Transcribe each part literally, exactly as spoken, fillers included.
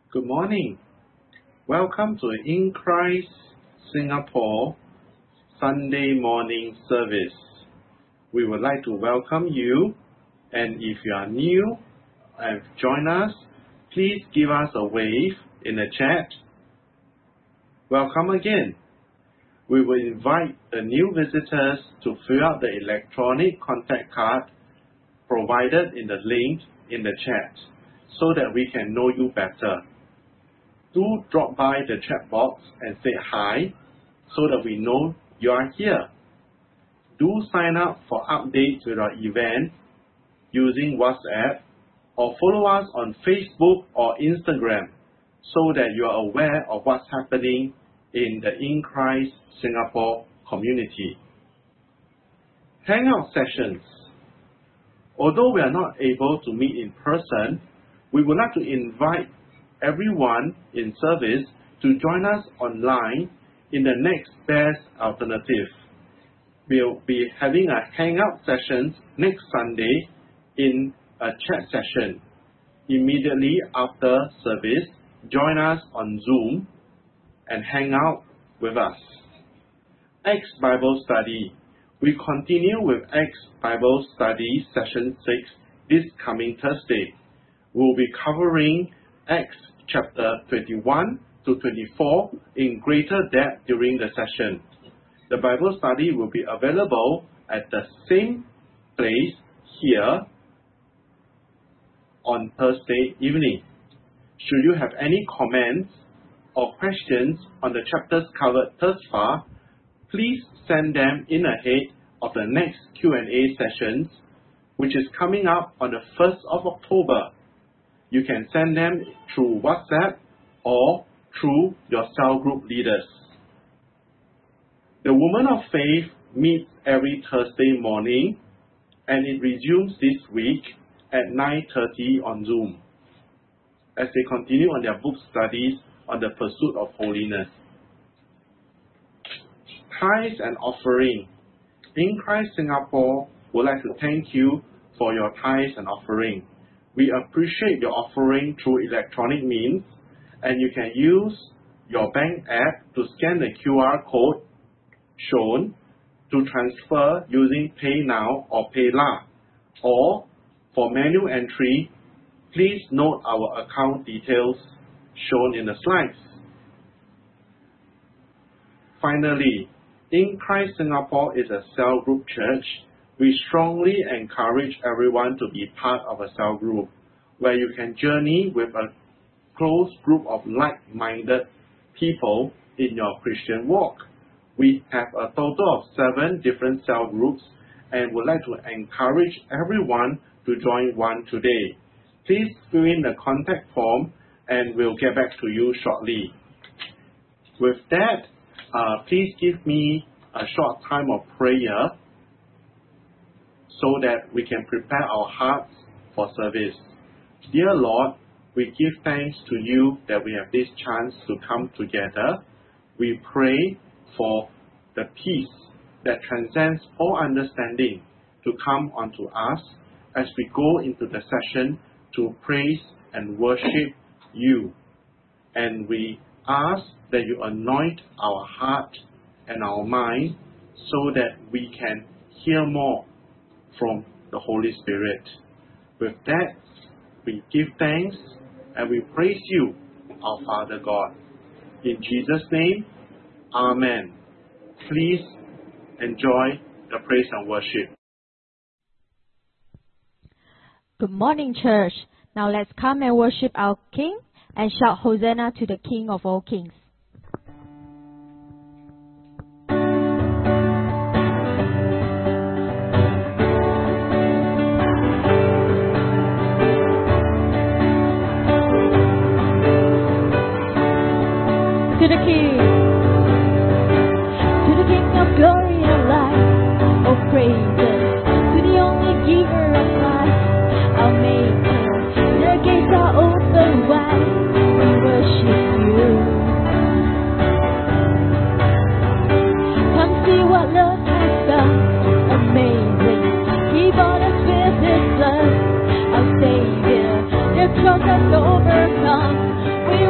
Good morning. Welcome to In Christ Singapore Sunday morning service. We would like to welcome you, and if you are new and join us, please give us a wave in the chat. Welcome again. We will invite the new visitors to fill out the electronic contact card provided in the link in the chat so that we can know you better. Do drop by the chat box and say hi so that we know you are here. Do sign up for updates with our event using WhatsApp or follow us on Facebook or Instagram so that you are aware of what's happening in the In Christ Singapore community. Hangout sessions. Although we are not able to meet in person, we would like to invite everyone in service to join us online in the next best alternative. We'll be having a hangout session next Sunday in a chat session. Immediately after service, join us on Zoom and hang out with us. Acts Bible Study. We continue with Acts Bible Study Session six this coming Thursday. We'll be covering Acts chapter twenty-one to twenty-four in greater depth during the session. The Bible study will be available at the same place here on Thursday evening. Should you have any comments or questions on the chapters covered thus far, please send them in ahead of the next Q and A sessions, which is coming up on the first of October. You can send them through WhatsApp or through your cell group leaders. The Woman of Faith meets every Thursday morning, and it resumes this week at nine thirty on Zoom as they continue on their book studies on the pursuit of holiness. Tithes and offering. In Christ Singapore would like to thank you for your tithes and offering. We appreciate your offering through electronic means, and you can use your bank app to scan the Q R code shown to transfer using PayNow or PayLah. Or for manual entry, please note our account details shown in the slides. Finally, In Christ Singapore is a cell group church. We strongly encourage everyone to be part of a cell group where you can journey with a close group of like-minded people in your Christian walk. We have a total of seven different cell groups and would like to encourage everyone to join one today. Please fill in the contact form and we'll get back to you shortly. With that, uh, please give me a short time of prayer so that we can prepare our hearts for service. Dear Lord, we give thanks to you that we have this chance to come together. We pray for the peace that transcends all understanding to come unto us as we go into the session to praise and worship you. And we ask that you anoint our heart and our mind so that we can hear more from the Holy Spirit. With that, we give thanks and we praise you, our Father God. In Jesus' name, Amen. Please enjoy the praise and worship. Good morning, church. Now let's come and worship our King and shout Hosanna to the King of all kings. To the King, to the King of glory and light, oh praises, to the only giver of life, our Maker, the gates are open wide, we worship you. Come see what love has done, amazing, He bought us with His blood, our Savior, the cross has overcome, we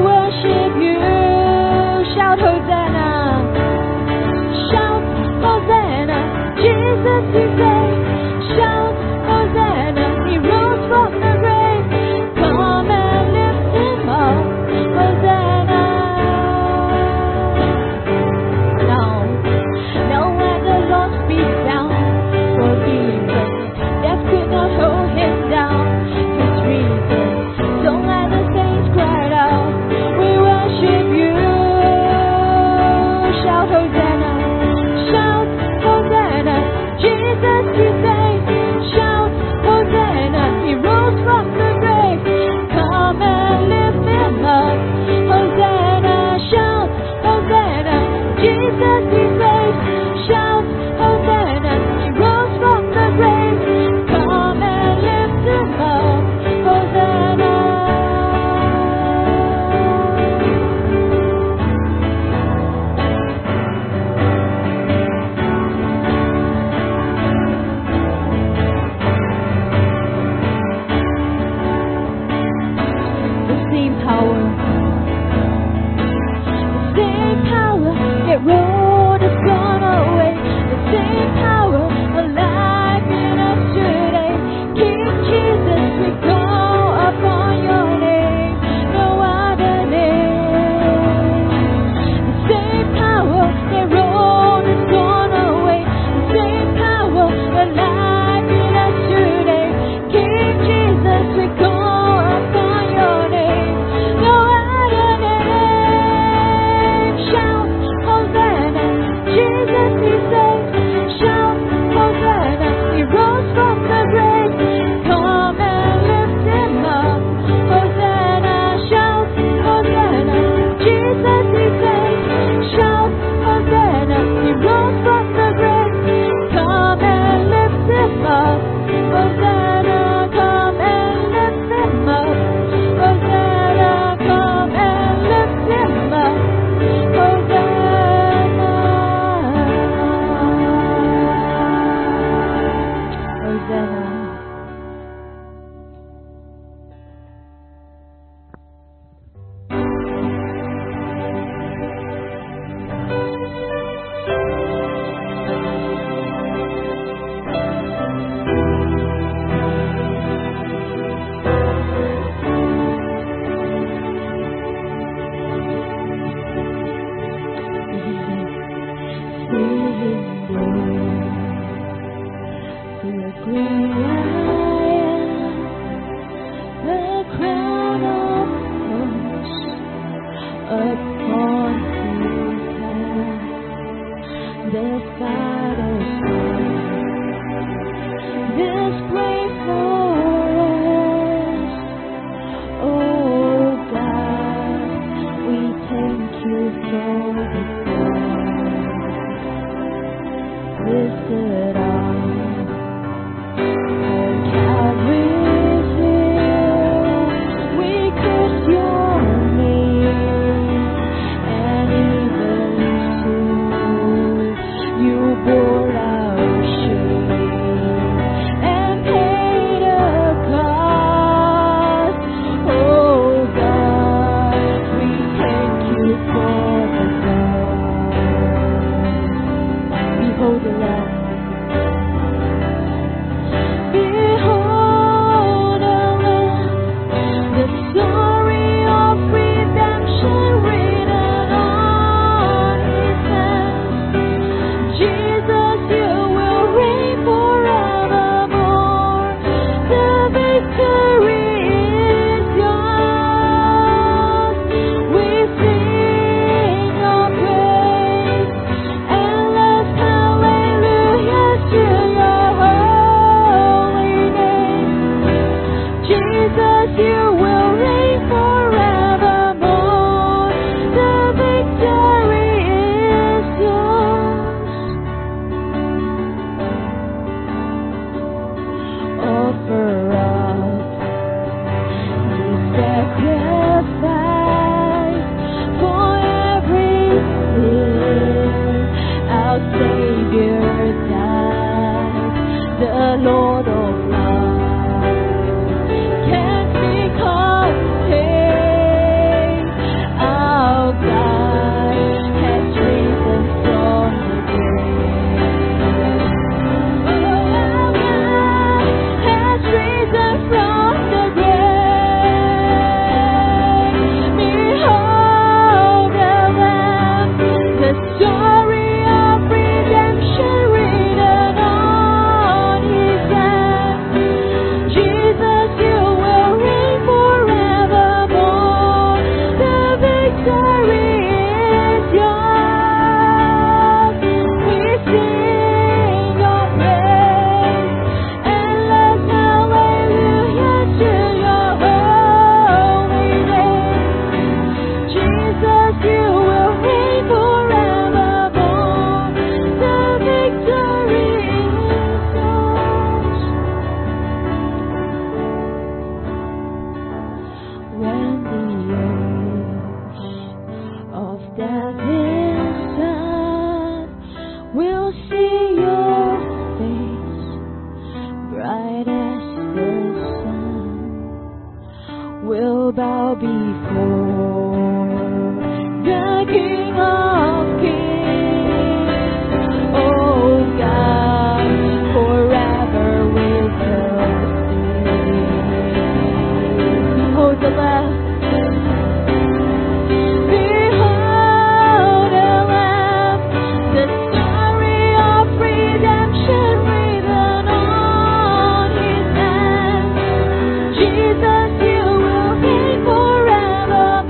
Jesus, you will reign forevermore.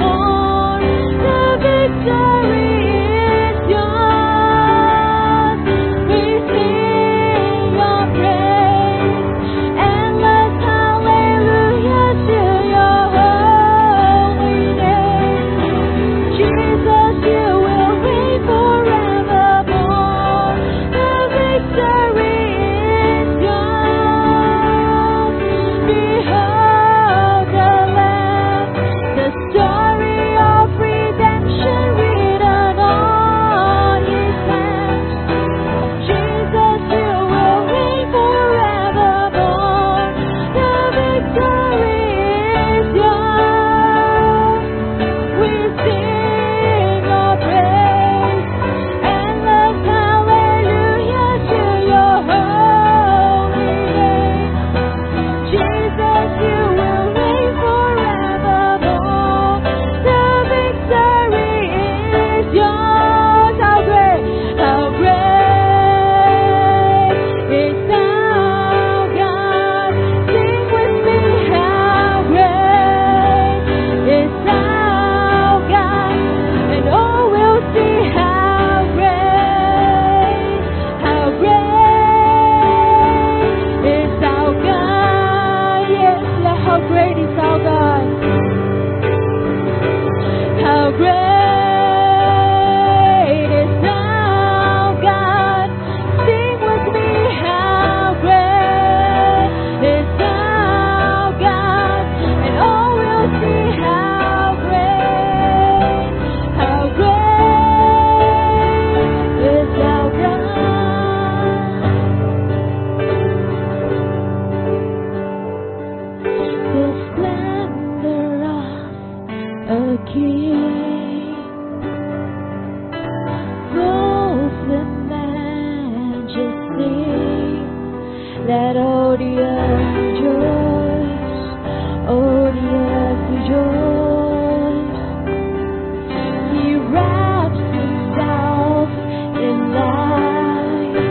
the earth rejoice. Oh, the earth rejoice. He wraps himself in light,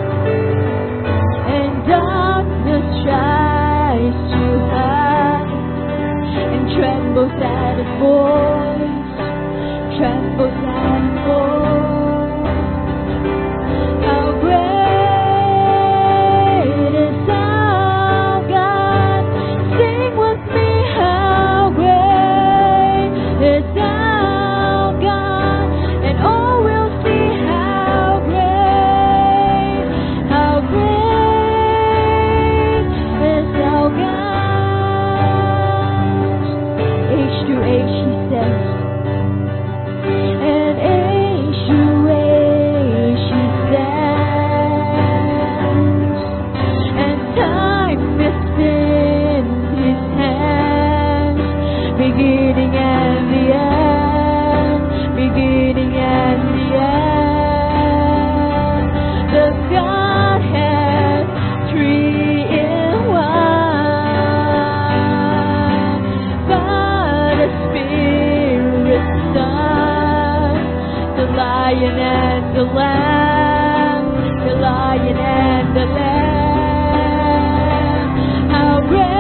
and darkness tries to hide, and trembles at his voice, trembles at his voice. How great is our God? Sing with me, how great is our God? And all will see how great, how great is our God. Age to age, he says, and age to age he stands, and time is in his hands, beginning and the end, beginning and the end. The Godhead, three in one, Father, Spirit, Son, the Lion and the Lamb, the Lion and the Lamb. How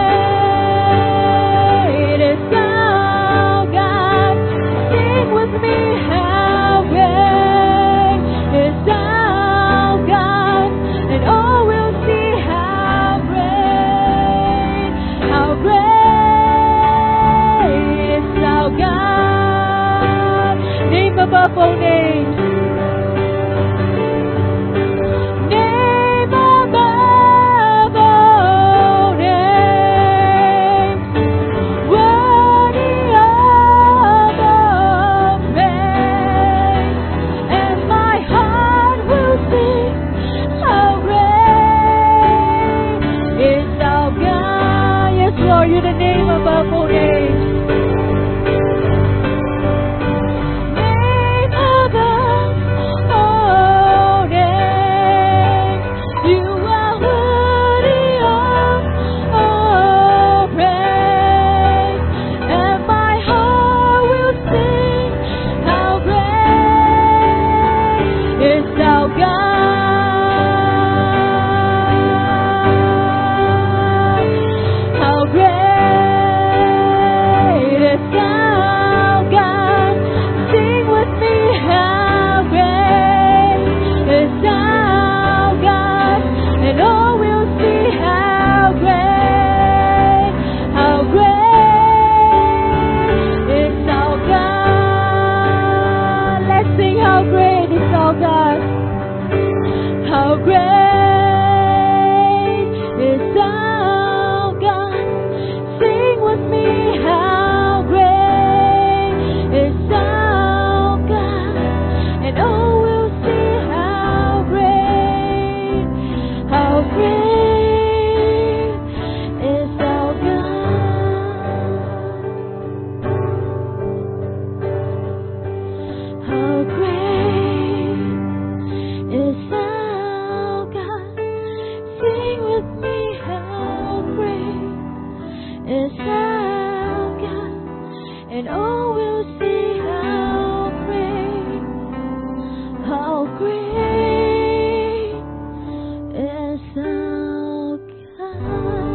great is our God? Sing with me, how great is our God? And all will see how great, how great is our God. Name above all names. Name above all names. Worthy of all praise. And my heart will sing, how great is our God. Yes, Lord, you're the name above all names. Name above all names. You are worthy of all praise. And my heart will sing, how great is our God. How great is our God? Sing with me, how great is our God? And all will see how great, how great is our God. Let's sing, how great is our God? How great is our God? Sing with me, how great is our God? And all will see how great, how great is our God. How great is our God? Sing with me, how great is our God? And all will see how great, how great is our God.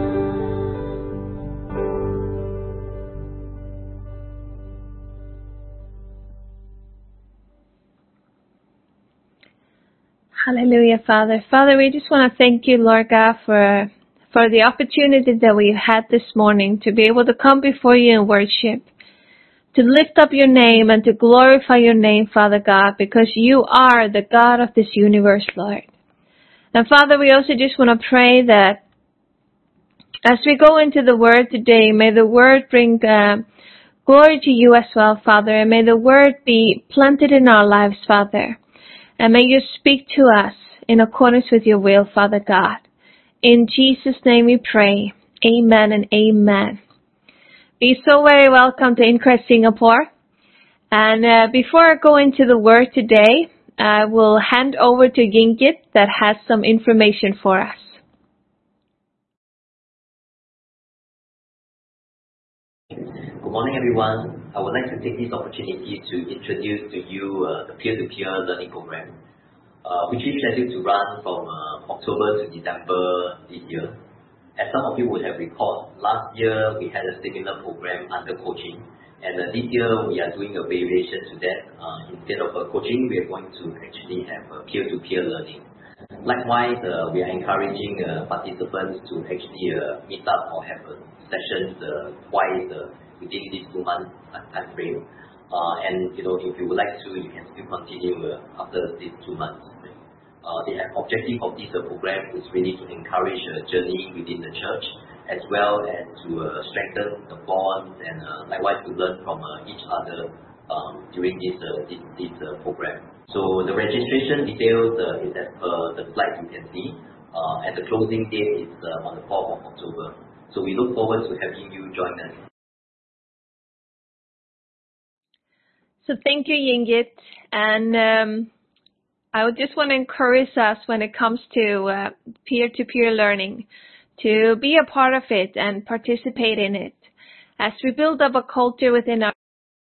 Hallelujah, Father. Father, we just want to thank you, Lord God, for for the opportunity that we've had this morning to be able to come before you and worship, to lift up your name and to glorify your name, Father God, because you are the God of this universe, Lord. And Father, we also just want to pray that as we go into the Word today, may the Word bring uh, glory to you as well, Father, and may the Word be planted in our lives, Father. And may you speak to us in accordance with your will, Father God. In Jesus' name we pray. Amen and amen. Be so very welcome to Increase Singapore. And uh, before I go into the Word today, I will hand over to Gingit that has some information for us. Good morning, everyone. I would like to take this opportunity to introduce to you uh, the peer-to-peer learning program, uh, which is scheduled to run from uh, October to December this year. As some of you would have recalled, last year we had a similar program under coaching, and uh, this year we are doing a variation to that. Uh, instead of uh, coaching, we are going to actually have a peer-to-peer learning. Likewise, uh, we are encouraging uh, participants to actually uh, meet up or have uh, sessions uh, twice uh, within this two month time frame. Uh, and you know, if you would like to, you can still continue uh, after these two months. Uh, the objective of this uh, program is really to encourage a journey within the church, as well as to uh, strengthen the bonds and uh, likewise to learn from uh, each other um, during this uh, this, this uh, program. So the registration details uh, is as per the slide you can see, uh, and the closing date is uh, on the fourth of October. So we look forward to having you join us. So thank you, Yingit. And um, I would just want to encourage us when it comes to uh, peer-to-peer learning to be a part of it and participate in it as we build up a culture within our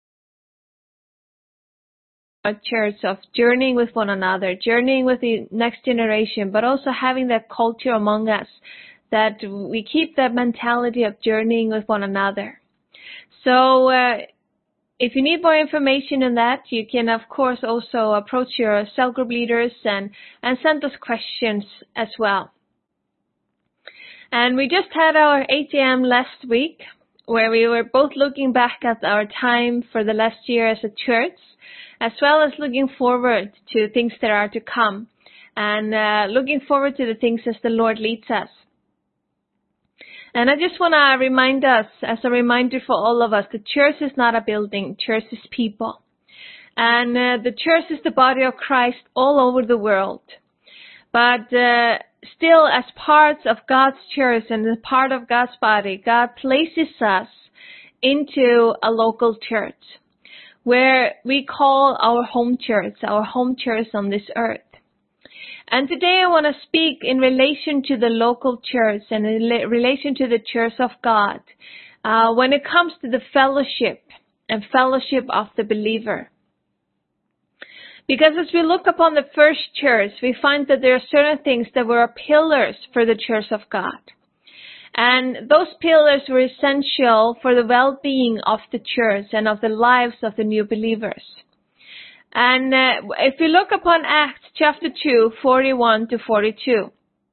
our church of journeying with one another, journeying with the next generation, but also having that culture among us that we keep that mentality of journeying with one another. So uh, if you need more information on that, you can of course also approach your cell group leaders and, and send us questions as well. And we just had our A T M last week where we were both looking back at our time for the last year as a church, as well as looking forward to things that are to come, and uh, looking forward to the things as the Lord leads us. And I just want to remind us, as a reminder for all of us, the church is not a building, church is people. And uh, the church is the body of Christ all over the world. But uh, still, as parts of God's church and as part of God's body, God places us into a local church, where we call our home church, our home church on this earth. And today I want to speak in relation to the local church and in relation to the church of God, uh, when it comes to the fellowship and fellowship of the believer. Because as we look upon the first church, we find that there are certain things that were pillars for the church of God. And those pillars were essential for the well-being of the church and of the lives of the new believers. And uh, if we look upon Acts chapter two, forty-one to forty-two,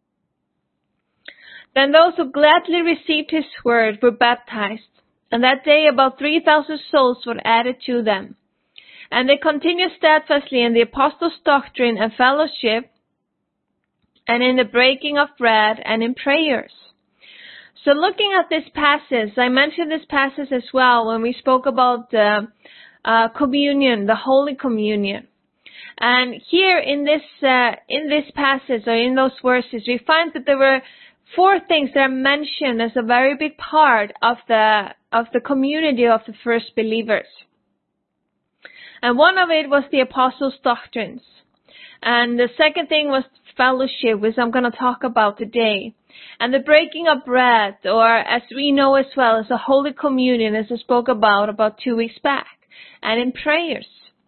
then those who gladly received his word were baptized, and that day about three thousand souls were added to them. And they continued steadfastly in the apostles' doctrine and fellowship, and in the breaking of bread and in prayers. So looking at this passage, I mentioned this passage as well when we spoke about uh, uh, communion, the Holy Communion. And here in this uh, in this passage, or in those verses, we find that there were four things that are mentioned as a very big part of the of the community of the first believers. And one of it was the apostles' doctrines. And the second thing was fellowship, which I'm going to talk about today. And the breaking of bread, or as we know as well, as a Holy Communion, as I spoke about about two weeks back. And in prayers.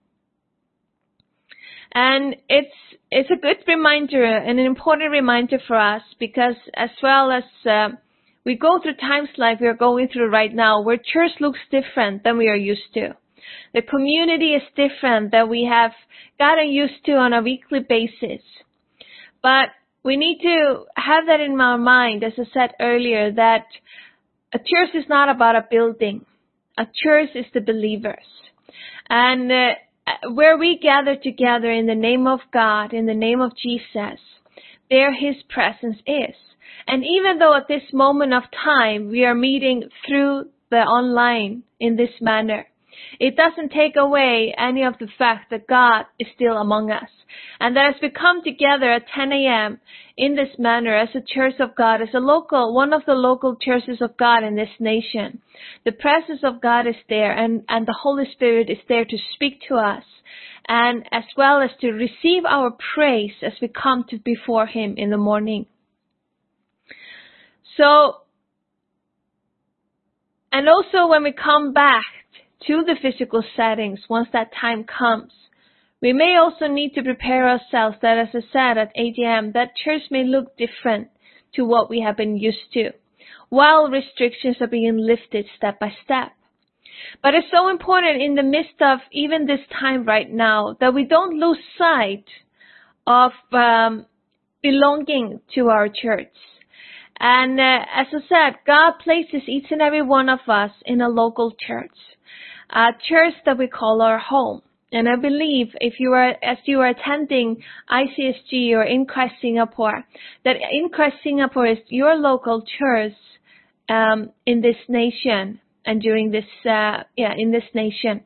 And it's it's a good reminder and an important reminder for us, because as well as uh, we go through times like we are going through right now, where church looks different than we are used to. The community is different than we have gotten used to on a weekly basis. But we need to have that in our mind, as I said earlier, that a church is not about a building. A church is the believers. And uh, where we gather together in the name of God, in the name of Jesus, there his presence is. And even though at this moment of time we are meeting through the online in this manner, it doesn't take away any of the fact that God is still among us. And that as we come together at ten a.m. in this manner as a church of God, as a local, one of the local churches of God in this nation, the presence of God is there, and, and the Holy Spirit is there to speak to us, and as well as to receive our praise as we come to before him in the morning. So, and also when we come back to the physical settings, once that time comes, we may also need to prepare ourselves that, as I said at A D M, that church may look different to what we have been used to, while restrictions are being lifted step by step. But it's so important in the midst of even this time right now that we don't lose sight of um, belonging to our church. And uh, as I said, God places each and every one of us in a local church, a church that we call our home. And I believe if you are, as you are attending I C S G or In Christ Singapore, that In Christ Singapore is your local church um, in this nation and during this, uh, yeah, in this nation.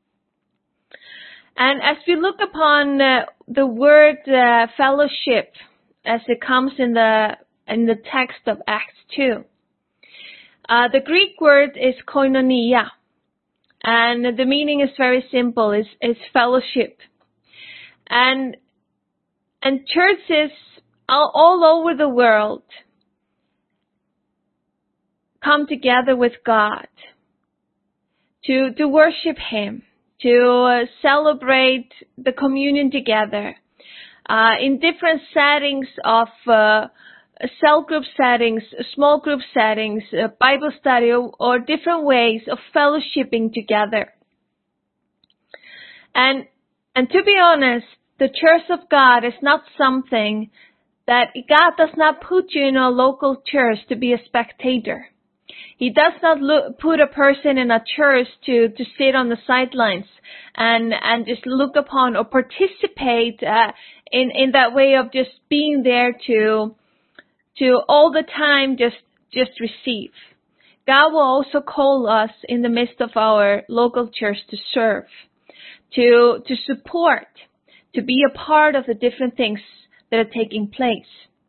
And as we look upon uh, the word uh, fellowship, as it comes in the in the text of Acts two, uh, the Greek word is koinonia. And the meaning is very simple, is is fellowship. And and churches all, all over the world come together with God to to worship Him, to uh, celebrate the communion together uh, in different settings of uh, cell group settings, small group settings, uh, Bible study, or, or different ways of fellowshipping together. And and to be honest, the church of God is not something that God does not put you in a local church to be a spectator. He does not look, put a person in a church to, to sit on the sidelines and, and just look upon or participate uh, in, in that way of just being there to to all the time just just receive. God will also call us in the midst of our local church to serve, to to support, to be a part of the different things that are taking place.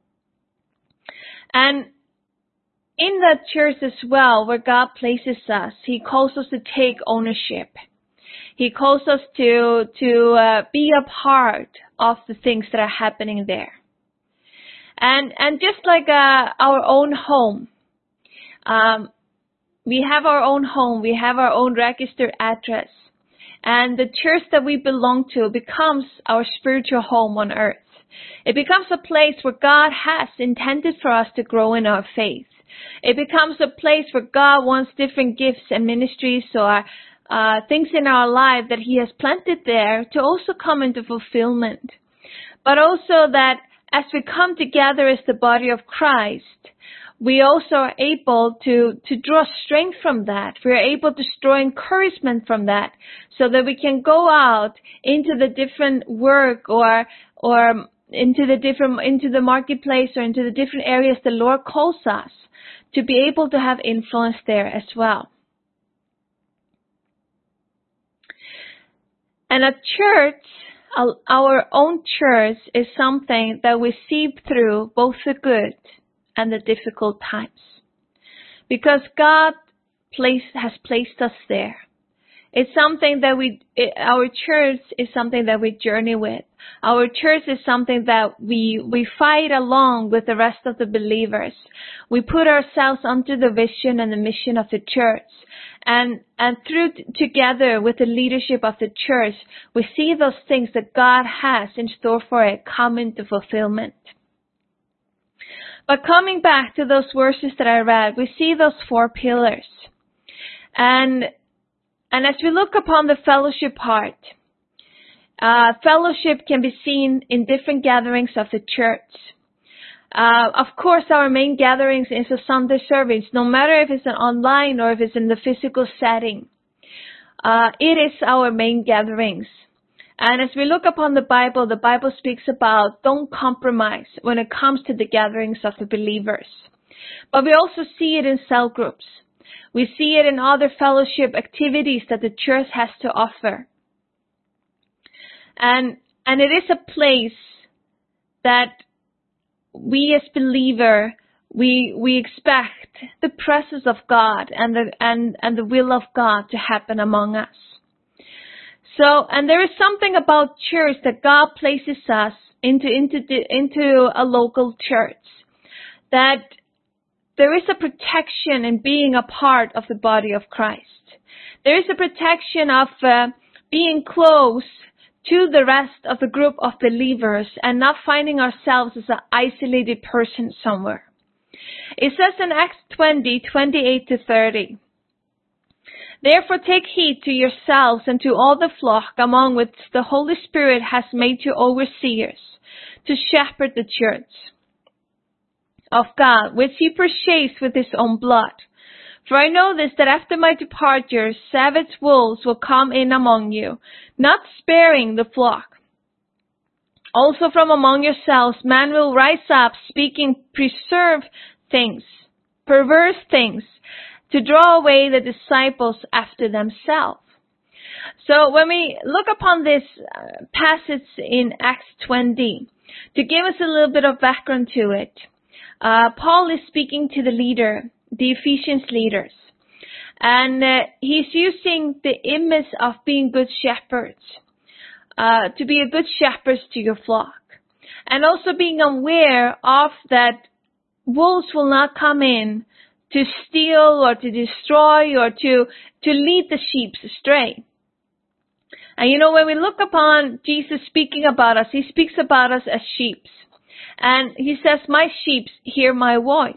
And in that church as well, where God places us, He calls us to take ownership. He calls us to to uh, be a part of the things that are happening there. And and just like uh, our own home, um, we have our own home, we have our own registered address. And the church that we belong to becomes our spiritual home on earth. It becomes a place where God has intended for us to grow in our faith. It becomes a place where God wants different gifts and ministries or uh, things in our life that He has planted there to also come into fulfillment. But also that as we come together as the body of Christ, we also are able to, to draw strength from that. We are able to draw encouragement from that so that we can go out into the different work or, or into the different, into the marketplace or into the different areas the Lord calls us to be able to have influence there as well. And a church, our own church, is something that we see through both the good and the difficult times. Because God place, has placed us there. It's something that we, it, our church is something that we journey with. Our church is something that we, we fight along with the rest of the believers. We put ourselves onto the vision and the mission of the church. And, and through t- together with the leadership of the church, we see those things that God has in store for it come into fulfillment. But coming back to those verses that I read, we see those four pillars. And, and as we look upon the fellowship part, uh, fellowship can be seen in different gatherings of the church. Uh, of course, our main gatherings is a Sunday service, no matter if it's an online or if it's in the physical setting. Uh, it is our main gatherings. And as we look upon the Bible, the Bible speaks about don't compromise when it comes to the gatherings of the believers. But we also see it in cell groups. We see it in other fellowship activities that the church has to offer. And, and it is a place that we as believer, we, we expect the presence of God and the, and, and the will of God to happen among us. So, and there is something about church that God places us into, into, the, into a local church that, there is a protection in being a part of the body of Christ. There is a protection of uh, being close to the rest of the group of believers and not finding ourselves as an isolated person somewhere. It says in Acts twenty, twenty-eight to thirty, "Therefore take heed to yourselves and to all the flock among which the Holy Spirit has made you overseers, to shepherd the church of God, which he purchased with his own blood. For I know this, that after my departure, savage wolves will come in among you, not sparing the flock. Also from among yourselves, man will rise up, speaking preserve things, perverse things, to draw away the disciples after themselves." So when we look upon this uh, passage in Acts twenty, to give us a little bit of background to it, uh, Paul is speaking to the leader, the Ephesians leaders. And uh, he's using the image of being good shepherds, uh, to be a good shepherd to your flock. And also being aware of that wolves will not come in to steal or to destroy or to, to lead the sheep astray. And you know, when we look upon Jesus speaking about us, he speaks about us as sheep. And he says, "My sheep hear my voice."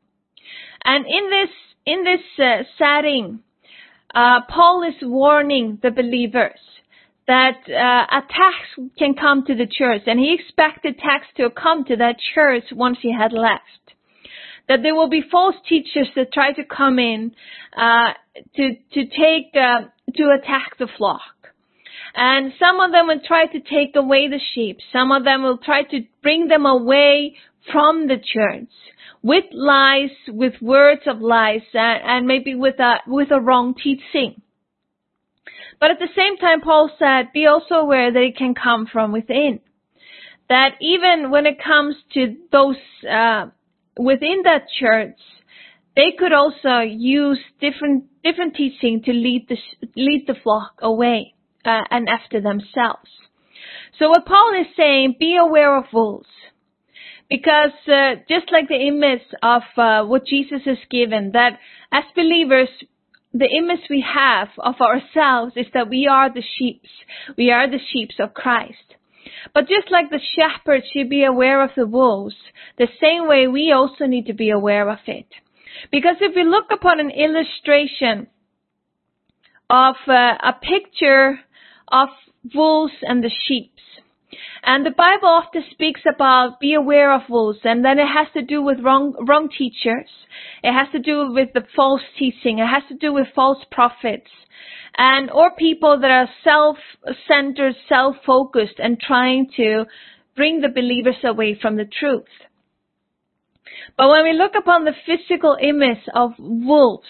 And in this, in this uh, setting, uh, Paul is warning the believers that uh, attacks can come to the church, and he expected attacks to come to that church once he had left. That there will be false teachers that try to come in uh, to to take uh, to attack the flock, and some of them will try to take away the sheep. Some of them will try to bring them away from the church with lies, with words of lies, and, and maybe with a with a wrong teaching. But at the same time, Paul said, be also aware that it can come from within. That even when it comes to those uh, within that church, they could also use different different teaching to lead the lead the flock away uh, and after themselves. So what Paul is saying, be aware of wolves. Because uh, just like the image of uh, what Jesus has given, that as believers, the image we have of ourselves is that we are the sheep. We are the sheep of Christ. But just like the shepherd should be aware of the wolves, the same way we also need to be aware of it. Because if we look upon an illustration of uh, a picture of wolves and the sheep, and the Bible often speaks about be aware of wolves, and then it has to do with wrong wrong teachers. It has to do with the false teaching. It has to do with false prophets, and or people that are self-centered, self-focused, and trying to bring the believers away from the truth. But when we look upon the physical image of wolves,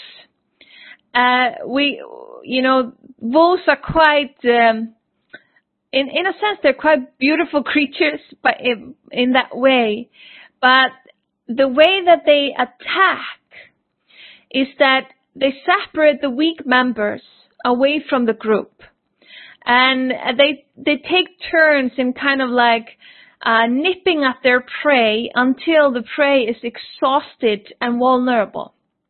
uh, we, you know, wolves are quite. Um, In, in a sense, they're quite beautiful creatures, but in, in that way. But the way that they attack is that they separate the weak members away from the group. And they, they take turns in kind of like, uh, nipping at their prey until the prey is exhausted and vulnerable.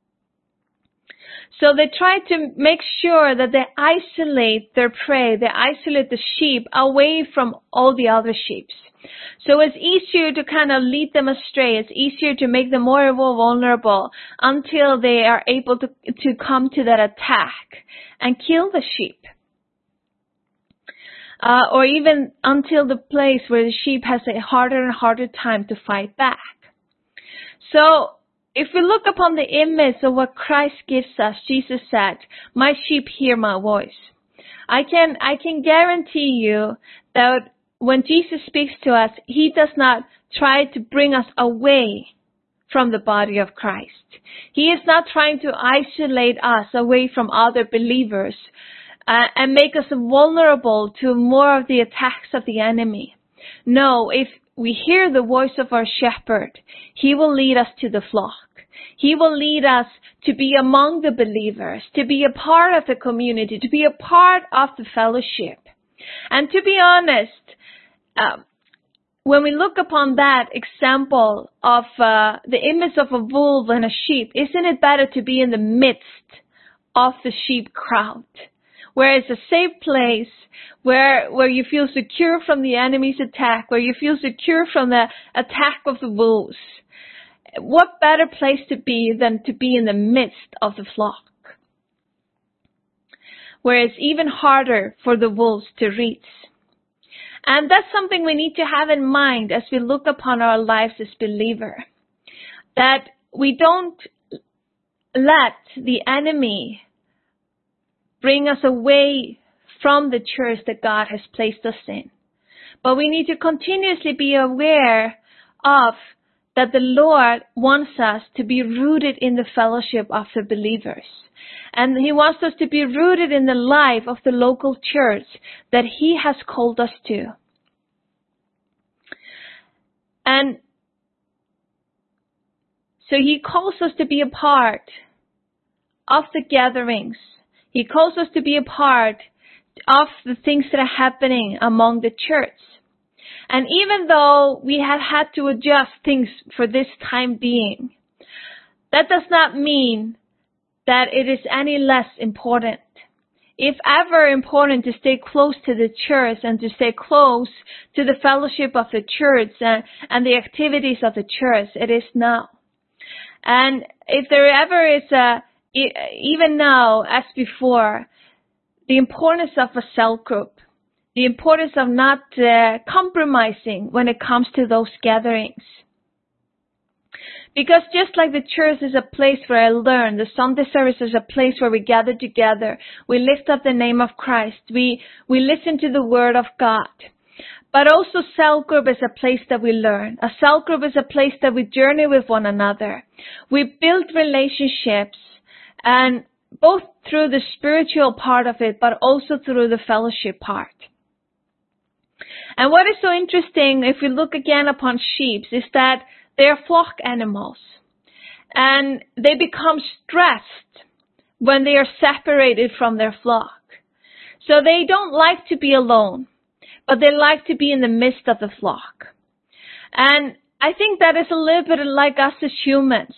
So they try to make sure that they isolate their prey, they isolate the sheep away from all the other sheep. So it's easier to kind of lead them astray. It's easier to make them more vulnerable until they are able to, to come to that attack and kill the sheep. Uh, or even until the place where the sheep has a harder and harder time to fight back. So, if we look upon the image of what Christ gives us, Jesus said, "My sheep hear my voice." I can, I can guarantee you that when Jesus speaks to us, he does not try to bring us away from the body of Christ. He is not trying to isolate us away from other believers uh, and make us vulnerable to more of the attacks of the enemy. No, if we hear the voice of our shepherd, he will lead us to the flock. He will lead us to be among the believers, to be a part of the community, to be a part of the fellowship. And to be honest, uh, when we look upon that example of uh, the image of a wolf and a sheep, isn't it better to be in the midst of the sheep crowd, where it's a safe place, where where you feel secure from the enemy's attack, where you feel secure from the attack of the wolves? What better place to be than to be in the midst of the flock, where it's even harder for the wolves to reach? And that's something we need to have in mind as we look upon our lives as believers, that we don't let the enemy bring us away from the church that God has placed us in. But we need to continuously be aware of that the Lord wants us to be rooted in the fellowship of the believers. And He wants us to be rooted in the life of the local church that He has called us to. And so He calls us to be a part of the gatherings. He calls us to be a part of the things that are happening among the church. And even though we have had to adjust things for this time being, that does not mean that it is any less important. If ever important to stay close to the church and to stay close to the fellowship of the church and, and the activities of the church, it is now. And if there ever is a, even now as before, the importance of a cell group, the importance of not uh, compromising when it comes to those gatherings. Because just like the church is a place where I learn, the Sunday service is a place where we gather together, we lift up the name of Christ, we, we listen to the Word of God. But also cell group is a place that we learn. A cell group is a place that we journey with one another. We build relationships, and both through the spiritual part of it, but also through the fellowship part. And what is so interesting, if we look again upon sheep, is that they are flock animals. And they become stressed when they are separated from their flock. So they don't like to be alone, but they like to be in the midst of the flock. And I think that is a little bit like us as humans.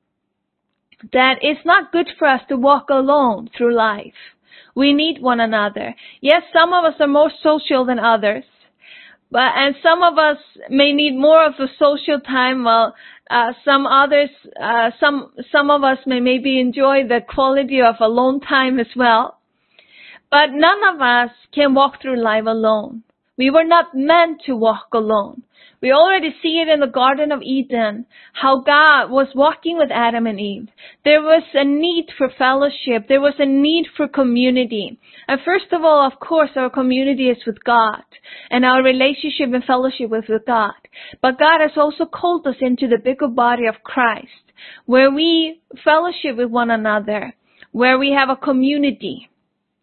That it's not good for us to walk alone through life. We need one another. Yes, some of us are more social than others. But, and some of us may need more of a social time, while uh, some others, uh, some some of us may maybe enjoy the quality of alone time as well. But none of us can walk through life alone. We were not meant to walk alone. We already see it in the Garden of Eden, how God was walking with Adam and Eve. There was a need for fellowship. There was a need for community. And first of all, of course, our community is with God and our relationship and fellowship is with God. But God has also called us into the bigger body of Christ, where we fellowship with one another, where we have a community.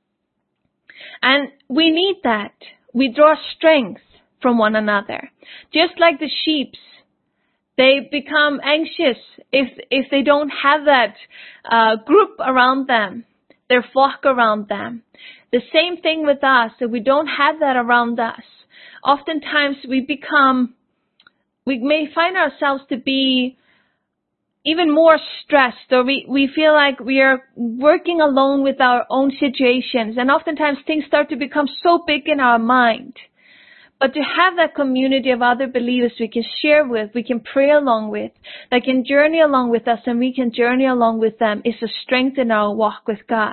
And we need that. We draw strength from one another. Just like the sheep, they become anxious if if they don't have that uh, group around them, their flock around them. The same thing with us, that we don't have that around us. Oftentimes we become, we may find ourselves to be even more stressed, or we, we feel like we are working alone with our own situations. And oftentimes things start to become so big in our mind. But to have that community of other believers we can share with, we can pray along with, that can journey along with us and we can journey along with them, is a strength in our walk with God.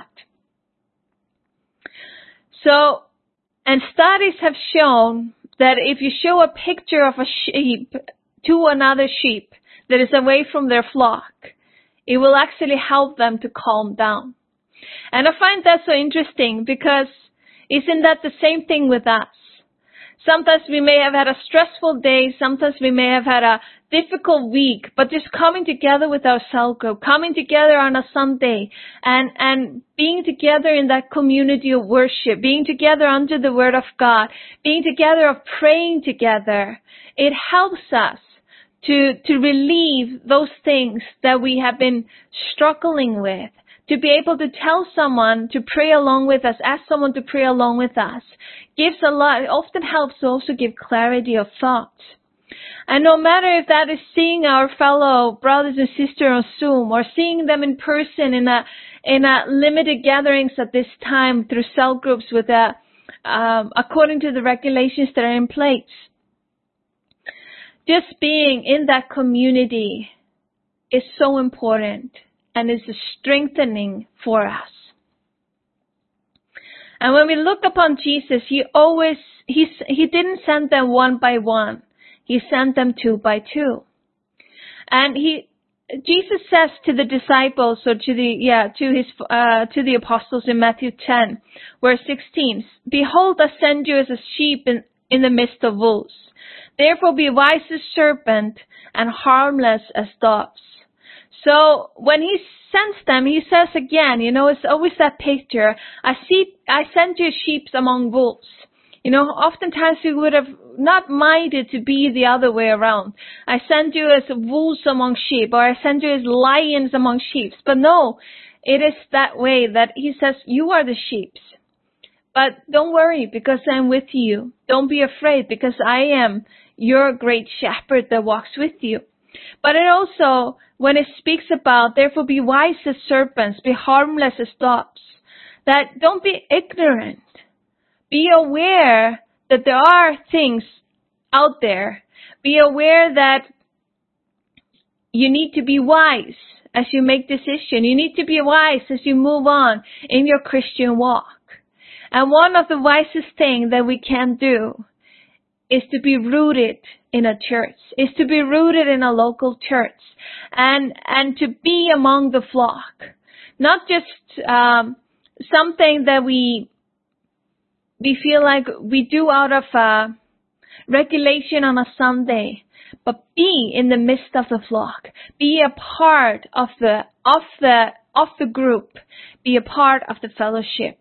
So, and studies have shown that if you show a picture of a sheep to another sheep that is away from their flock, it will actually help them to calm down. And I find that so interesting, because isn't that the same thing with us? Sometimes we may have had a stressful day. Sometimes we may have had a difficult week. But just coming together with our cell group, coming together on a Sunday, and, and being together in that community of worship, being together under the Word of God, being together of praying together, it helps us to, to relieve those things that we have been struggling with. To be able to tell someone to pray along with us, ask someone to pray along with us, gives a lot. It often helps to also give clarity of thoughts. And no matter if that is seeing our fellow brothers and sisters on Zoom or seeing them in person in a in a limited gatherings at this time through cell groups with a, um, according to the regulations that are in place, just being in that community is so important and is a strengthening for us. And when we look upon Jesus, he always, he, he didn't send them one by one. He sent them two by two. And he, Jesus says to the disciples, or to the, yeah, to his, uh, to the apostles in Matthew ten, verse sixteen, "Behold, I send you as a sheep in, in the midst of wolves. Therefore be wise as serpent and harmless as doves." So when he sends them, he says again, you know, it's always that picture. I see, I send you sheep among wolves. You know, oftentimes we would have not minded to be the other way around. I send you as wolves among sheep, or I send you as lions among sheep. But no, it is that way that he says, you are the sheep. But don't worry, because I'm with you. Don't be afraid, because I am your great shepherd that walks with you. But it also, when it speaks about, therefore be wise as serpents, be harmless as doves, that don't be ignorant. Be aware that there are things out there. Be aware that you need to be wise as you make decision. You need to be wise as you move on in your Christian walk. And one of the wisest things that we can do is to be rooted in a church, is to be rooted in a local church, and and to be among the flock. Not just um, something that we we feel like we do out of uh, regulation on a Sunday, but be in the midst of the flock. Be a part of the of the of the group. Be a part of the fellowship.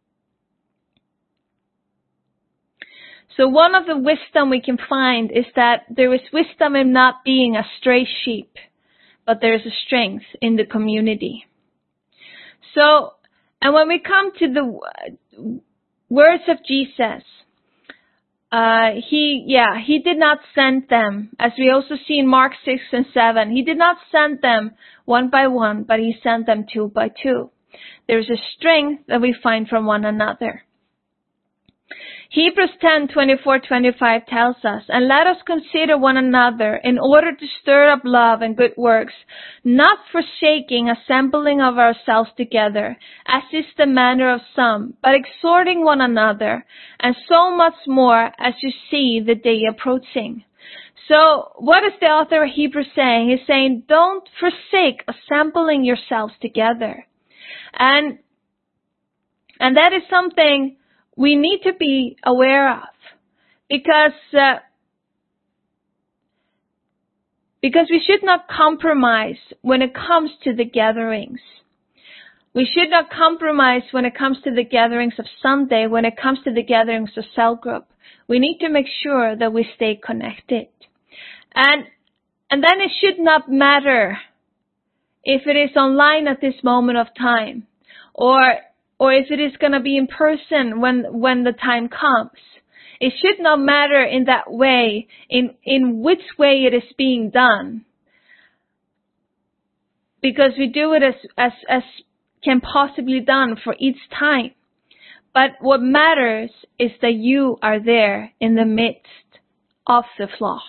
So one of the wisdom we can find is that there is wisdom in not being a stray sheep, but there is a strength in the community. So, and when we come to the words of Jesus, uh, he, yeah, he did not send them, as we also see in Mark six and seven. He did not send them one by one, but he sent them two by two. There's a strength that we find from one another. Hebrews ten, twenty-four, twenty-five tells us, "And let us consider one another in order to stir up love and good works, not forsaking assembling of ourselves together, as is the manner of some, but exhorting one another, and so much more as you see the day approaching." So what is the author of Hebrews saying? He's saying, don't forsake assembling yourselves together. And, and that is something we need to be aware of, because uh, because we should not compromise when it comes to the gatherings. We should not compromise when it comes to the gatherings of Sunday, when it comes to the gatherings of cell group. We need to make sure that we stay connected. And and then it should not matter if it is online at this moment of time, or or if it is going to be in person when, when the time comes. It should not matter in that way, in, in which way it is being done. Because we do it as, as, as can possibly done for each time. But what matters is that you are there in the midst of the flock.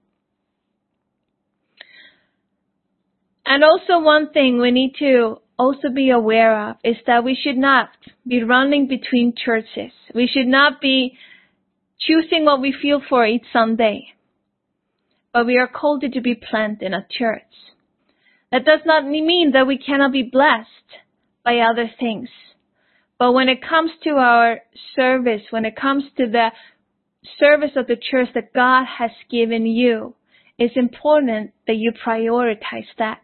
And also one thing we need to also be aware of is that we should not be running between churches. We should not be choosing what we feel for each Sunday. But we are called to be planted in a church. That does not mean that we cannot be blessed by other things. But when it comes to our service, when it comes to the service of the church that God has given you, it's important that you prioritize that.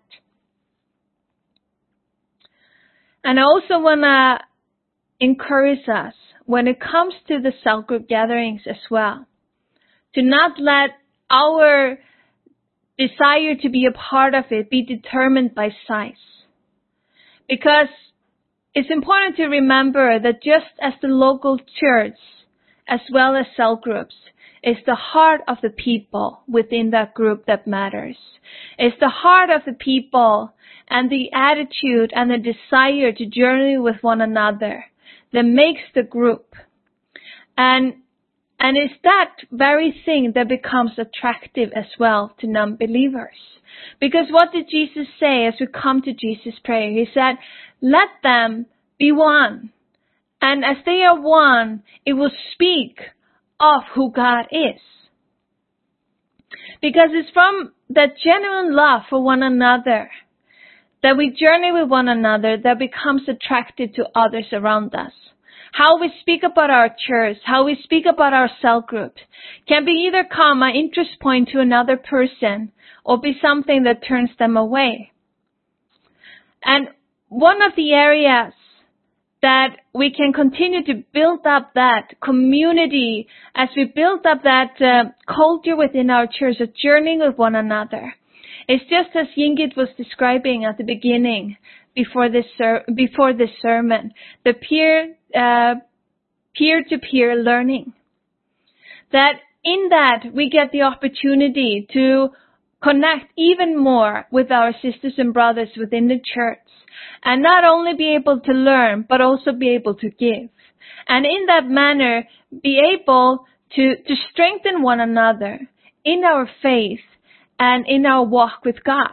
And I also want to encourage us when it comes to the cell group gatherings as well, to not let our desire to be a part of it be determined by size. Because it's important to remember that just as the local church, as well as cell groups, It's the heart of the people within that group that matters. It's the heart of the people and the attitude and the desire to journey with one another that makes the group. And and it's that very thing that becomes attractive as well to non-believers. Because what did Jesus say as we come to Jesus' prayer? He said, let them be one. And as they are one, it will speak of who God is. Because it's from that genuine love for one another that we journey with one another that becomes attractive to others around us. How we speak about our church, how we speak about our cell groups can be either come an interest point to another person or be something that turns them away. And one of the areas that we can continue to build up that community as we build up that uh, culture within our church of journeying with one another. It's just as Yingit was describing at the beginning before this ser- before this sermon, the peer uh, peer-to-peer learning. That in that we get the opportunity to connect even more with our sisters and brothers within the church. And not only be able to learn, but also be able to give. And in that manner, be able to, to strengthen one another in our faith and in our walk with God.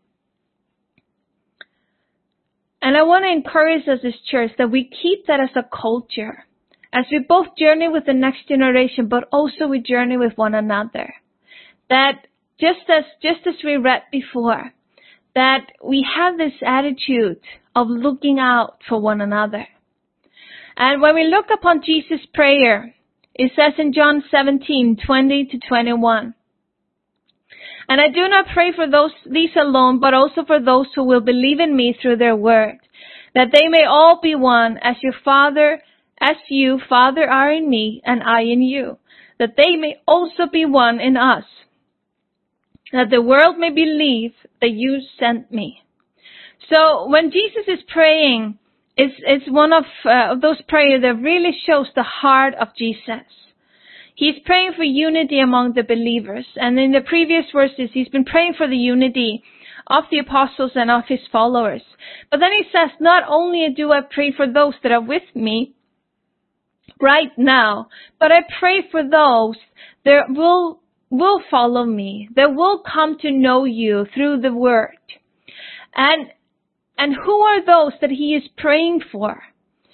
And I want to encourage us as church that we keep that as a culture. As we both journey with the next generation, but also we journey with one another. That just as, just as we read before, that we have this attitude of looking out for one another. And when we look upon Jesus' prayer, it says in John seventeen, twenty to twenty-one, and I do not pray for those these alone, but also for those who will believe in me through their word, that they may all be one, as your Father, as you, Father, are in me, and I in you, that they may also be one in us, that the world may believe that you sent me. So when Jesus is praying, it's, it's one of uh, those prayers that really shows the heart of Jesus. He's praying for unity among the believers. And in the previous verses, he's been praying for the unity of the apostles and of his followers. But then he says, not only do I pray for those that are with me right now, but I pray for those that will will follow me, that will come to know you through the word. And and who are those that he is praying for?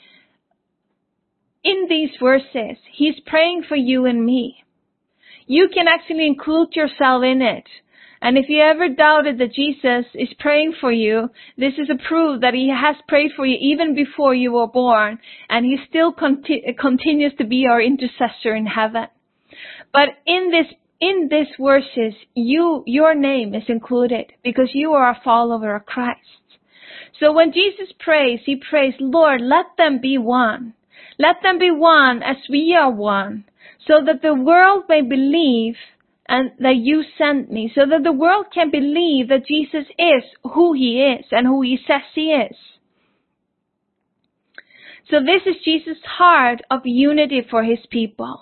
In these verses, he's praying for you and me. You can actually include yourself in it. And if you ever doubted that Jesus is praying for you, this is a proof that he has prayed for you even before you were born, and he still conti- continues to be our intercessor in heaven. But in this In these verses, you, your name is included because you are a follower of Christ. So when Jesus prays, he prays, Lord, let them be one. Let them be one as we are one, so that the world may believe and that you sent me, so that the world can believe that Jesus is who he is and who he says he is. So this is Jesus' heart of unity for his people.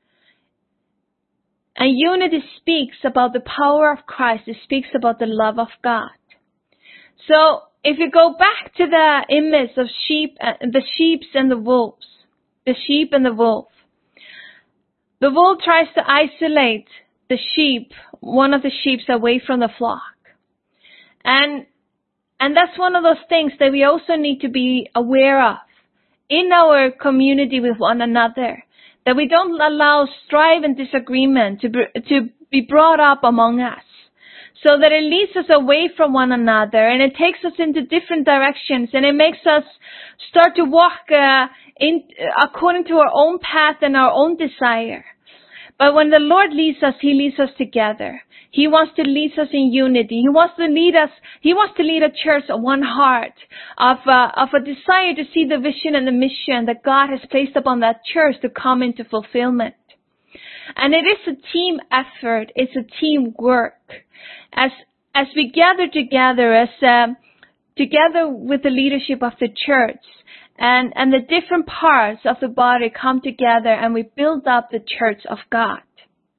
And unity speaks about the power of Christ. It speaks about the love of God. So if you go back to the image of sheep, uh, the sheep and the wolves, the sheep and the wolf, the wolf tries to isolate the sheep, one of the sheep, away from the flock. And and that's one of those things that we also need to be aware of in our community with one another. That we don't allow strife and disagreement to be, to be brought up among us. So that it leads us away from one another and it takes us into different directions and it makes us start to walk uh, in according to our own path and our own desire. But when the Lord leads us, he leads us together. He wants to lead us in unity. He wants to lead us, he wants to lead a church of one heart, of a, of a desire to see the vision and the mission that God has placed upon that church to come into fulfillment. And it is a team effort. It's a team work. As, as we gather together, as, um, together with the leadership of the church, and, and the different parts of the body come together and we build up the church of God.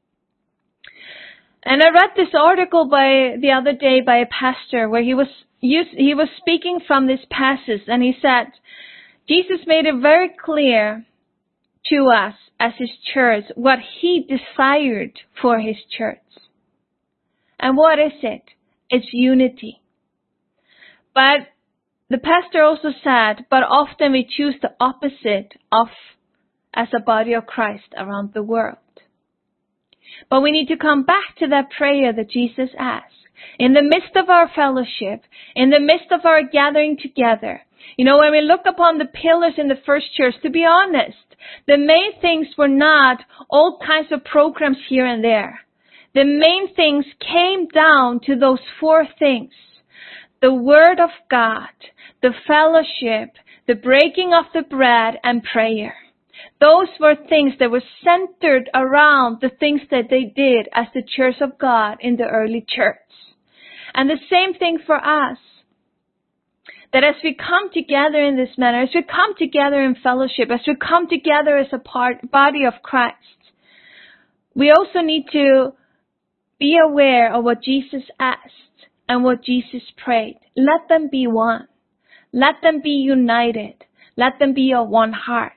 And I read this article by the other day by a pastor where he was he was speaking from this passage, and he said, Jesus made it very clear to us as his church what he desired for his church. And what is it? It's unity. But the pastor also said, but often we choose the opposite of as a body of Christ around the world. But we need to come back to that prayer that Jesus asked. In the midst of our fellowship, in the midst of our gathering together, you know, when we look upon the pillars in the first church, to be honest, the main things were not all kinds of programs here and there. The main things came down to those four things. The Word of God, the fellowship, the breaking of the bread, and prayer. Those were things that were centered around the things that they did as the church of God in the early church. And the same thing for us. That as we come together in this manner, as we come together in fellowship, as we come together as a part, body of Christ, we also need to be aware of what Jesus asked and what Jesus prayed. Let them be one. Let them be united. Let them be of one heart.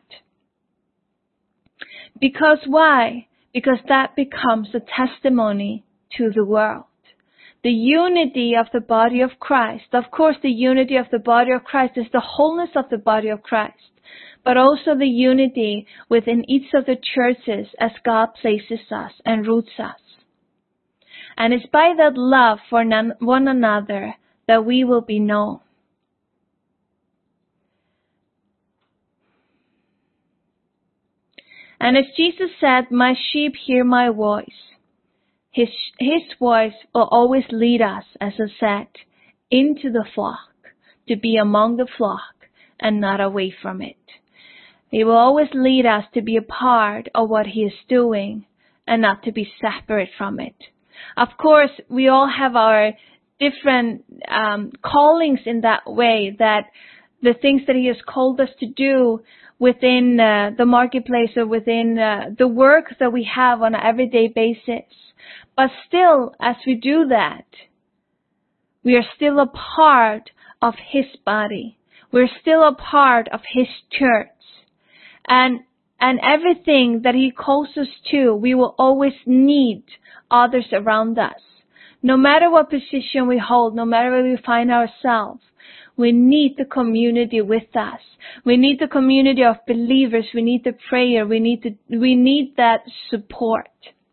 Because why? Because that becomes a testimony to the world. The unity of the body of Christ. Of course, the unity of the body of Christ is the wholeness of the body of Christ. But also the unity within each of the churches as God places us and roots us. And it's by that love for one another that we will be known. And as Jesus said, my sheep hear my voice. His, his voice will always lead us, as I said, into the flock, to be among the flock and not away from it. He will always lead us to be a part of what he is doing and not to be separate from it. Of course, we all have our different um, callings in that way, that the things that he has called us to do within uh, the marketplace or within uh, the work that we have on an everyday basis. But still, as we do that, we are still a part of his body. We're still a part of his church. And and everything that he calls us to, we will always need others around us. No matter what position we hold, no matter where we find ourselves, we need the community with us. We need the community of believers. We need the prayer. We need to, we need that support.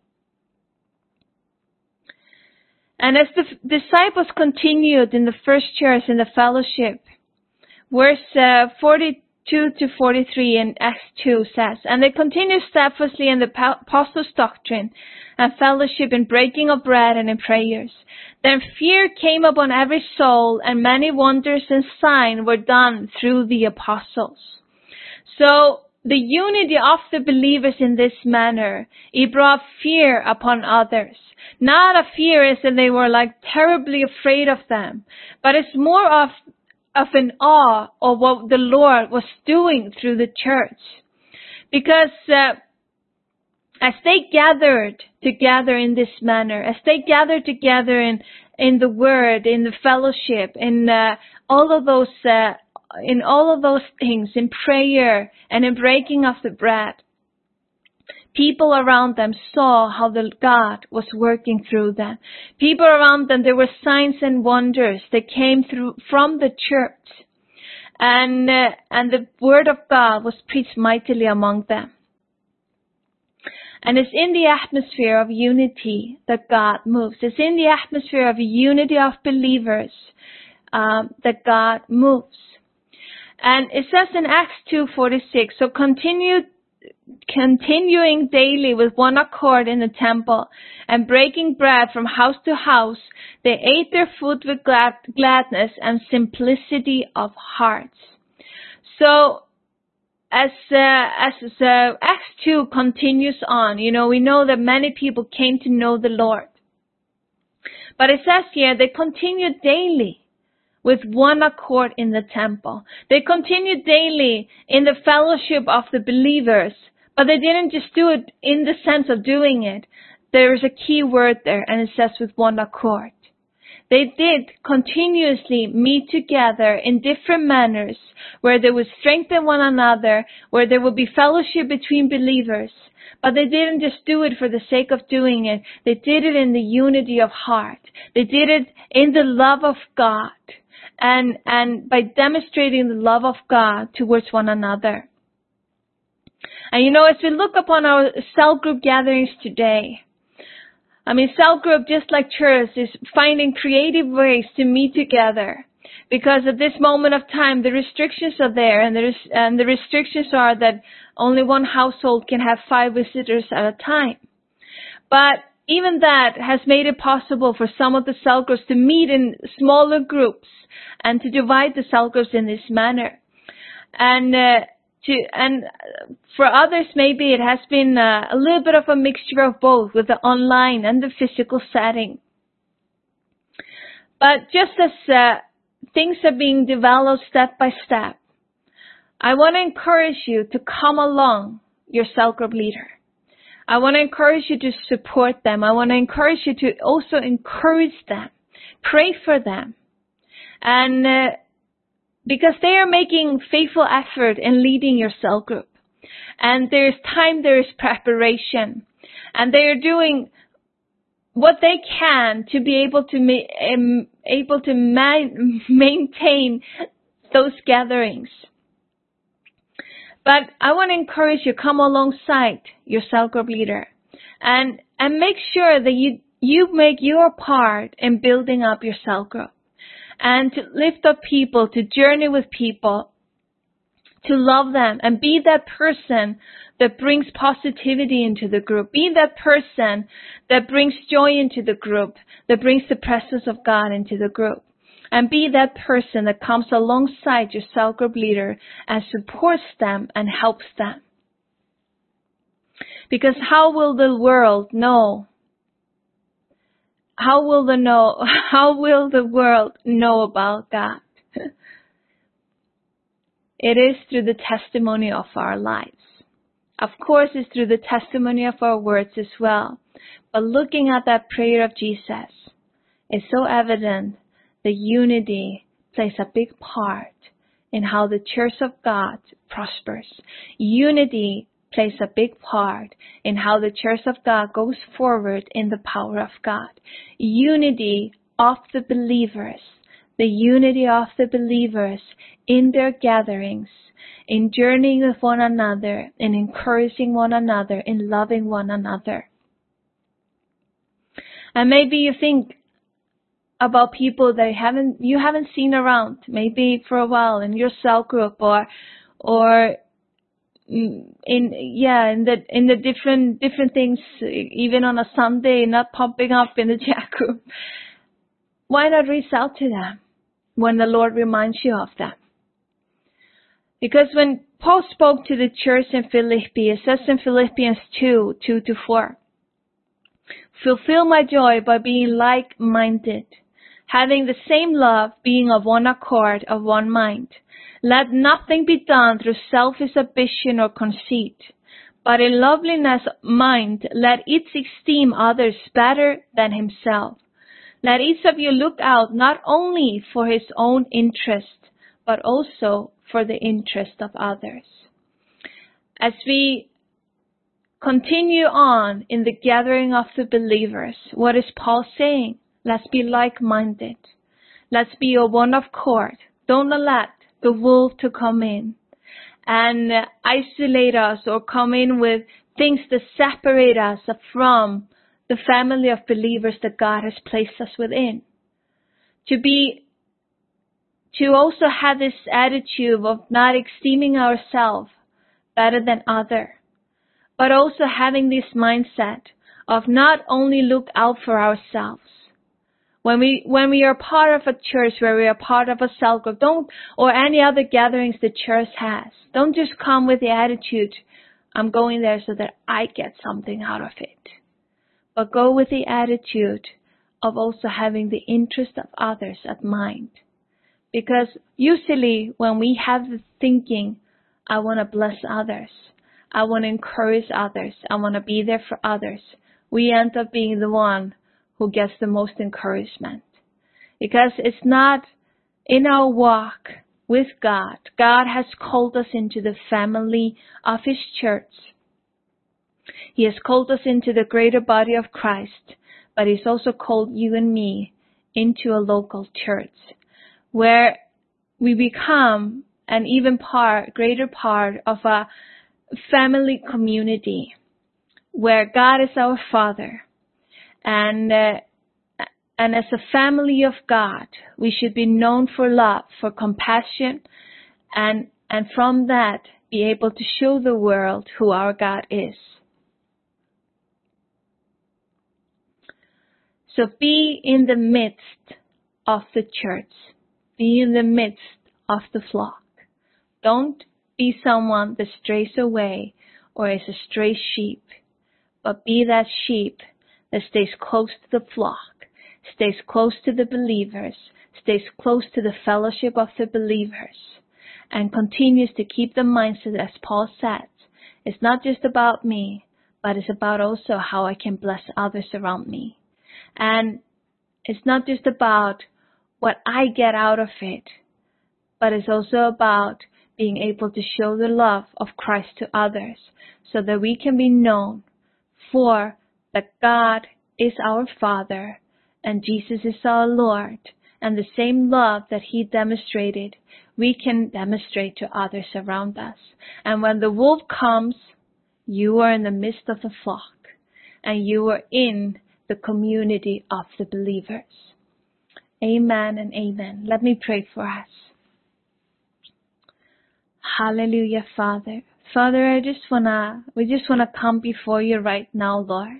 And as the disciples continued in the first church in the fellowship, verse uh, forty-two to forty-three in Acts two says, and they continued steadfastly in the apostles' doctrine and fellowship, in breaking of bread and in prayers. Then fear came upon every soul, and many wonders and signs were done through the apostles. So the unity of the believers in this manner, it brought fear upon others. Not a fear as in they were like terribly afraid of them, but it's more of of an awe of what the Lord was doing through the church. Because uh, as they gathered together in this manner, as they gathered together in, in the Word, in the fellowship, in uh, all of those, uh, in all of those things, in prayer and in breaking of the bread, people around them saw how the God was working through them. People around them, there were signs and wonders that came through from the church. And, uh, and the word of God was preached mightily among them. And it's in the atmosphere of unity that God moves. It's in the atmosphere of unity of believers um, that God moves. And it says in Acts two forty-six, so continue continuing daily with one accord in the temple and breaking bread from house to house, they ate their food with glad, gladness and simplicity of hearts. So as uh, as uh, Acts two continues on, you know, we know that many people came to know the Lord. But it says here they continued daily with one accord in the temple. They continued daily in the fellowship of the believers. But they didn't just do it in the sense of doing it. there is a key word there, and it says with one accord. They did continuously meet together in different manners, where they would strengthen one another, where there would be fellowship between believers. But they didn't just do it for the sake of doing it. They did it in the unity of heart. They did it in the love of God, and, and by demonstrating the love of God towards one another. And you know, as we look upon our cell group gatherings today, I mean, cell group, just like church, is finding creative ways to meet together. Because at this moment of time, the restrictions are there, and the, res- and the restrictions are that only one household can have five visitors at a time. But even that has made it possible for some of the cell groups to meet in smaller groups and to divide the cell groups in this manner. And uh, to and for others, maybe it has been uh, a little bit of a mixture of both, with the online and the physical setting. But just as uh, things are being developed step by step, I want to encourage you to come along your cell group leader. I want to encourage you to support them. I want to encourage you to also encourage them. Pray for them. And uh, because they are making faithful effort in leading your cell group. And there's time, there is preparation. And they are doing what they can to be able to ma- um, able to man- maintain those gatherings. But I want to encourage you, come alongside your cell group leader and, and make sure that you, you make your part in building up your cell group, and to lift up people, to journey with people, to love them, and be that person that brings positivity into the group. Be that person that brings joy into the group, that brings the presence of God into the group. And be that person that comes alongside your cell group leader and supports them and helps them. Because how will the world know? How will the know? How will the world know about God? It is through the testimony of our lives. Of course, it's through the testimony of our words as well. But looking at that prayer of Jesus, it's so evident that unity plays a big part in how the church of God prospers. Unity plays a big part in how the church of God goes forward in the power of God. Unity of the believers, the unity of the believers in their gatherings, in journeying with one another, in encouraging one another, in loving one another. And maybe you think about people that haven't you haven't seen around, maybe for a while in your cell group, or or in yeah in the in the different different things, even on a Sunday, not popping up in the chat group. Why not reach out to them when the Lord reminds you of them? Because when Paul spoke to the church in Philippi, it says in Philippians two, two to four, fulfill my joy by being like-minded, having the same love, being of one accord, of one mind. Let nothing be done through selfish ambition or conceit, but in loveliness of mind, let each esteem others better than himself. Let each of you look out not only for his own interest, but also for the interest of others. As we continue on in the gathering of the believers, what is Paul saying? Let's be like-minded. Let's be of one accord. Don't let the wolf to come in and isolate us or come in with things that separate us from the family of believers that God has placed us within. To be, to also have this attitude of not esteeming ourselves better than others, but also having this mindset of not only look out for ourselves. When we, when we are part of a church, where we are part of a cell group, don't, or any other gatherings the church has, don't just come with the attitude, I'm going there so that I get something out of it. But go with the attitude of also having the interest of others at mind. Because usually when we have the thinking, I want to bless others, I want to encourage others, I want to be there for others, we end up being the one who gets the most encouragement. Because it's not in our walk with God. God has called us into the family of His church. He has called us into the greater body of Christ, but He's also called you and me into a local church where we become an even part, greater part of a family community where God is our Father. And uh, and as a family of God, we should be known for love, for compassion, and and from that be able to show the world who our God is. So be in the midst of the church. Be in the midst of the flock. Don't be someone that strays away or is a stray sheep, but be that sheep that stays close to the flock, stays close to the believers, stays close to the fellowship of the believers, and continues to keep the mindset, as Paul said, it's not just about me, but it's about also how I can bless others around me. And it's not just about what I get out of it, but it's also about being able to show the love of Christ to others so that we can be known for that God is our Father and Jesus is our Lord, and the same love that He demonstrated, we can demonstrate to others around us. And when the wolf comes, you are in the midst of the flock, and you are in the community of the believers. Amen and amen. Let me pray for us. Hallelujah, Father. Father, I just wanna, we just wanna come before you right now, Lord.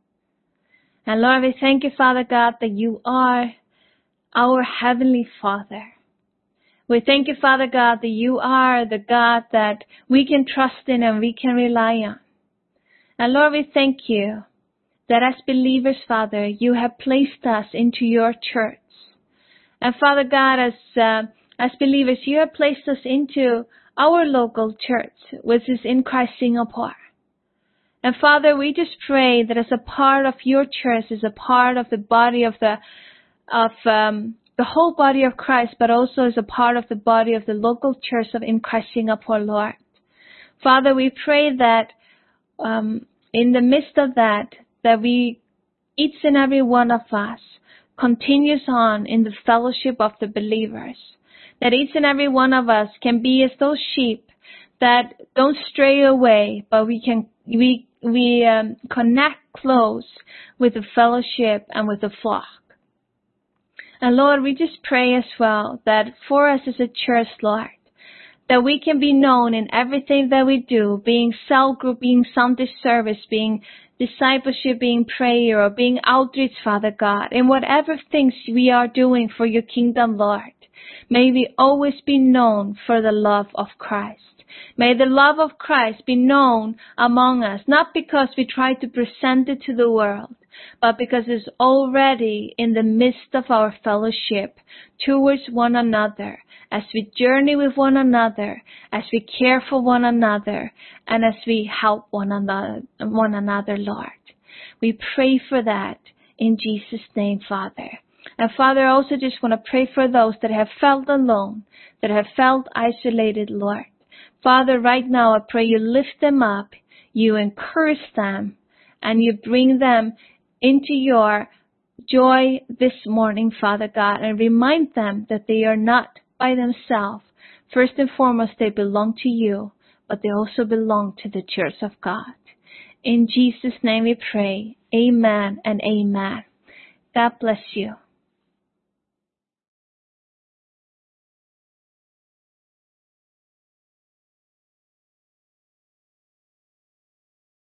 And Lord, we thank you, Father God, that you are our Heavenly Father. We thank you, Father God, that you are the God that we can trust in and we can rely on. And Lord, we thank you that as believers, Father, you have placed us into your church. And Father God, as uh, as believers, you have placed us into our local church, which is in Christ Singapore. And Father, we just pray that as a part of your church, as a part of the body of the of um, the whole body of Christ, but also as a part of the body of the local church of in Christ Singapore, Lord. Father, we pray that um, in the midst of that, that we, each and every one of us, continues on in the fellowship of the believers. That each and every one of us can be as those sheep that don't stray away, but we can we we um, connect close with the fellowship and with the flock. And Lord, we just pray as well that for us as a church, Lord, that we can be known in everything that we do, being cell group, being Sunday service, being discipleship, being prayer, or being outreach, Father God, in whatever things we are doing for your kingdom, Lord. May we always be known for the love of Christ. May the love of Christ be known among us, not because we try to present it to the world, but because it's already in the midst of our fellowship towards one another, as we journey with one another, as we care for one another, and as we help one another, one another, Lord. We pray for that in Jesus' name, Father. And Father, I also just want to pray for those that have felt alone, that have felt isolated, Lord. Father, right now I pray you lift them up, you encourage them, and you bring them into your joy this morning, Father God, and remind them that they are not by themselves. First and foremost, they belong to you, but they also belong to the church of God. In Jesus' name we pray. Amen and amen. God bless you.